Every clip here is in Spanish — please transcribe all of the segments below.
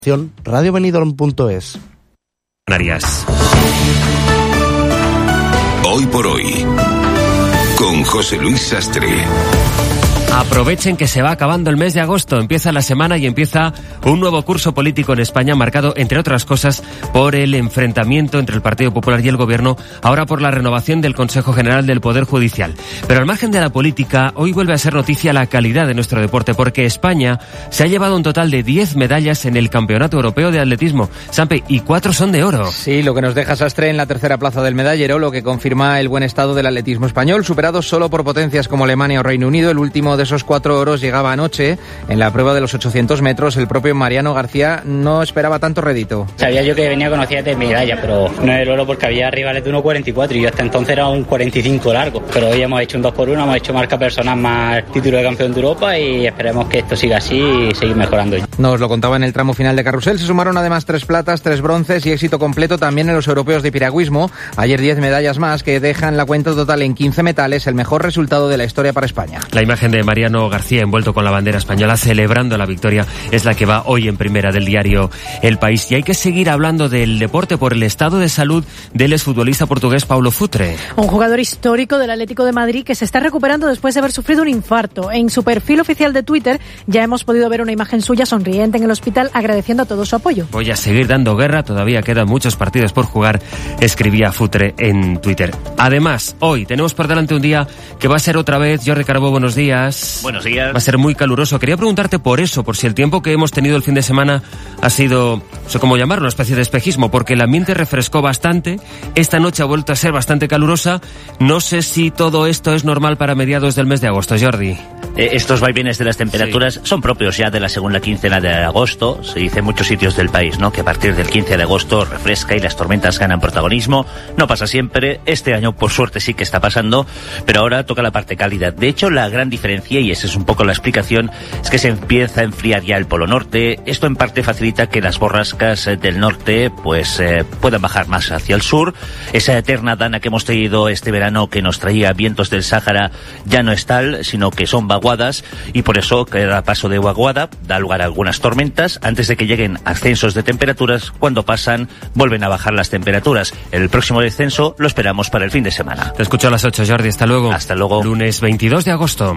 radiobenidorm.es. Canarias. Hoy por hoy, con José Luis Sastre. Aprovechen que se va acabando el mes de agosto, empieza la semana y empieza un nuevo curso político en España marcado, entre otras cosas, por el enfrentamiento entre el Partido Popular y el Gobierno, ahora por la renovación del Consejo General del Poder Judicial. Pero al margen de la política, hoy vuelve a ser noticia la calidad de nuestro deporte, porque España se ha llevado un total de 10 medallas en el Campeonato Europeo de Atletismo, Sampe, y 4 son de oro. Sí, lo que nos deja Sastre en la tercera plaza del medallero, lo que confirma el buen estado del atletismo español, superado solo por potencias como Alemania o Reino Unido. El último de esos 4 oros llegaba anoche en la prueba de los 800 metros. El propio Mariano García no esperaba tanto rédito. Sabía yo que venía con opciones de medalla, pero no el oro porque había rivales de 1.44 y yo hasta entonces era un 45 largo. Pero hoy hemos hecho un 2x1, hemos hecho marca personal más título de campeón de Europa y esperemos que esto siga así y seguir mejorando. Nos lo contaba en el tramo final de carrusel. Se sumaron además 3 platas, 3 bronces y éxito completo también en los europeos de piragüismo. Ayer 10 medallas más que dejan la cuenta total en 15 metales, el mejor resultado de la historia para España. La imagen de Mariano García envuelto con la bandera española celebrando la victoria es la que va hoy en primera del diario El País. Y hay que seguir hablando del deporte por el estado de salud del exfutbolista portugués Paulo Futre. Un jugador histórico del Atlético de Madrid que se está recuperando después de haber sufrido un infarto. En su perfil oficial de Twitter ya hemos podido ver una imagen suya sonriente en el hospital agradeciendo a todo su apoyo. Voy a seguir dando guerra, todavía quedan muchos partidos por jugar, escribía Futre en Twitter. Además, hoy tenemos por delante un día que va a ser otra vez, Jordi Carbó, buenos días. Buenos días. Va a ser muy caluroso. Quería preguntarte por eso, por si el tiempo que hemos tenido el fin de semana ha sido, no sé cómo llamarlo, una especie de espejismo, porque el ambiente refrescó bastante. Esta noche ha vuelto a ser bastante calurosa. No sé si todo esto es normal para mediados del mes de agosto, Jordi. Estos vaivenes de las temperaturas son propios ya de la segunda quincena de agosto. Se dice en muchos sitios del país, ¿no?, que a partir del 15 de agosto refresca y las tormentas ganan protagonismo. No pasa siempre. Este año, por suerte, sí que está pasando, pero ahora toca la parte cálida. De hecho, la gran diferencia, y esa es un poco la explicación, es que se empieza a enfriar ya el polo norte. Esto en parte facilita que las borrascas del norte pues puedan bajar más hacia el sur. Esa eterna dana que hemos tenido este verano, que nos traía vientos del Sáhara, ya no es tal, sino que son vaguadas, y por eso cada paso de vaguada da lugar a algunas tormentas antes de que lleguen ascensos de temperaturas. Cuando pasan, vuelven a bajar las temperaturas. El próximo descenso lo esperamos para el fin de semana. Te escucho a las 8, Jordi. Hasta luego. Hasta luego. Lunes 22 de agosto.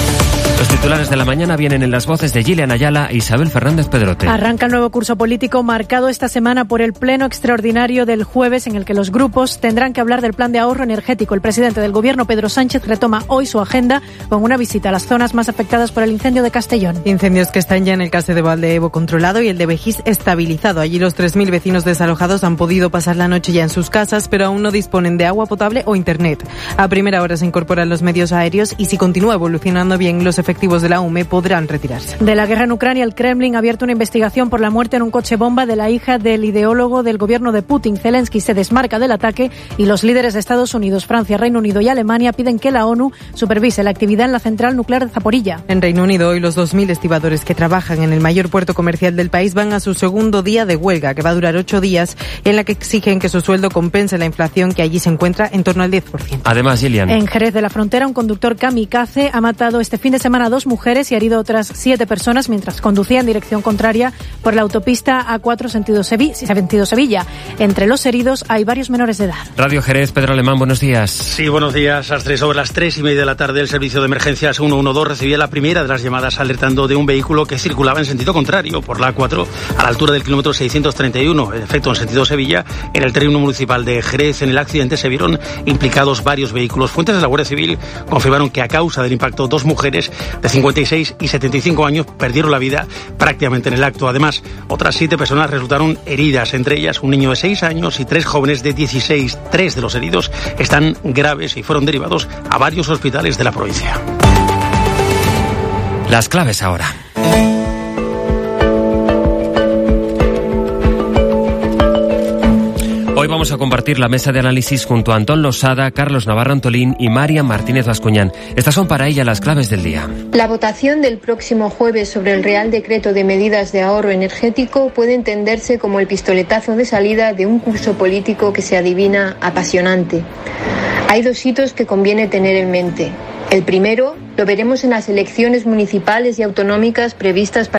Los titulares de la mañana vienen en las voces de Gillian Ayala e Isabel Fernández Pedrote. Arranca el nuevo curso político marcado esta semana por el pleno extraordinario del jueves, en el que los grupos tendrán que hablar del plan de ahorro energético. El presidente del Gobierno, Pedro Sánchez, retoma hoy su agenda con una visita a las zonas más afectadas por el incendio de Castellón. Incendios que están ya en el Case de Valdeebo controlado y el de Vejís estabilizado. Allí los 3.000 vecinos desalojados han podido pasar la noche ya en sus casas, pero aún no disponen de agua potable o internet. A primera hora se incorporan los medios aéreos y, si continúa evolucionando bien, los efectivos de la UME podrán retirarse. De la guerra en Ucrania, el Kremlin ha abierto una investigación por la muerte en un coche bomba de la hija del ideólogo del gobierno de Putin. Zelensky se desmarca del ataque y los líderes de Estados Unidos, Francia, Reino Unido y Alemania piden que la ONU supervise la actividad en la central nuclear de Zaporilla. En Reino Unido, hoy los 2.000 estibadores que trabajan en el mayor puerto comercial del país van a su segundo día de huelga, que va a durar 8 días, en la que exigen que su sueldo compense la inflación, que allí se encuentra en torno al 10%. Además, Gillian. En Jerez de la Frontera, un conductor kamikaze ha matado este fin de semana a 2 mujeres y ha herido a otras 7 personas mientras conducía en dirección contraria por la autopista A4 sentido Sevilla. Entre los heridos hay varios menores de edad. Radio Jerez, Pedro Alemán, buenos días. Sí, buenos días. Sobre las 3:30 de la tarde, el servicio de emergencias 112 recibía la primera de las llamadas alertando de un vehículo que circulaba en sentido contrario por la A4 a la altura del kilómetro 631, en efecto en sentido Sevilla. En el término municipal de Jerez, en el accidente se vieron implicados varios vehículos. Fuentes de la Guardia Civil confirmaron que a causa del impacto 2 mujeres de 56 y 75 años perdieron la vida prácticamente en el acto. Además, otras 7 personas resultaron heridas, entre ellas un niño de 6 años y 3 jóvenes de 16. 3 de los heridos están graves y fueron derivados a varios hospitales de la provincia. Las claves ahora. Hoy vamos a compartir la mesa de análisis junto a Antón Losada, Carlos Navarro Antolín y Marian Martínez Bascuñán. Estas son para ella las claves del día. La votación del próximo jueves sobre el Real Decreto de Medidas de Ahorro Energético puede entenderse como el pistoletazo de salida de un curso político que se adivina apasionante. Hay 2 hitos que conviene tener en mente. El primero lo veremos en las elecciones municipales y autonómicas previstas para